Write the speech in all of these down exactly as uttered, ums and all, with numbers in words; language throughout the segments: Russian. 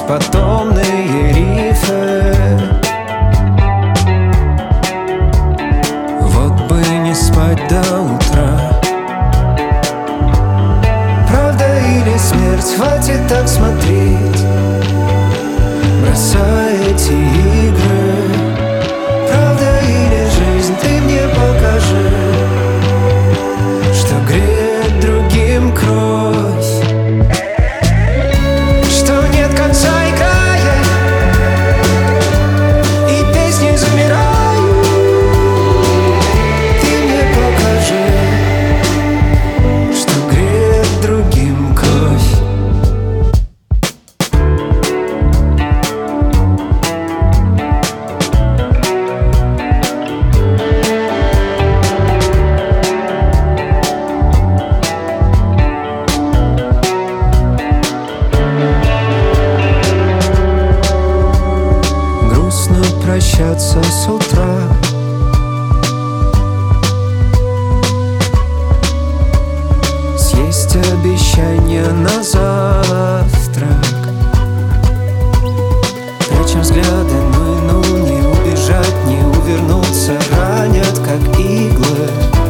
беспотомные рифы. Вот бы не спать до утра. Правда или смерть, хватит так смотреть, бросай эти игры. Правда или жизнь, ты мне покажи, что греет другим кровь, что нет конца и края, и песни замирают. Ты мне покажи, что греет другим кровь. Прощаться с утра, съесть обещание на завтрак. Прячем взгляды, ну и ну, не убежать, не увернуться, ранят как иглы.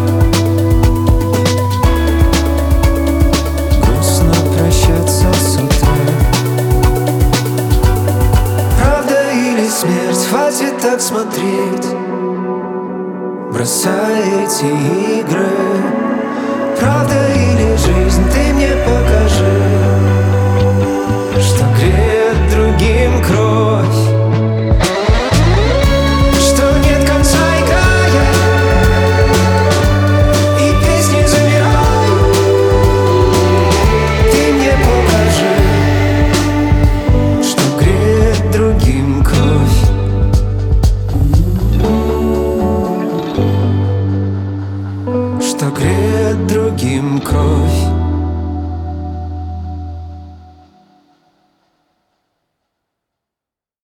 Грустно прощаться с утра. Смерть, хватит так смотреть, бросай эти игры.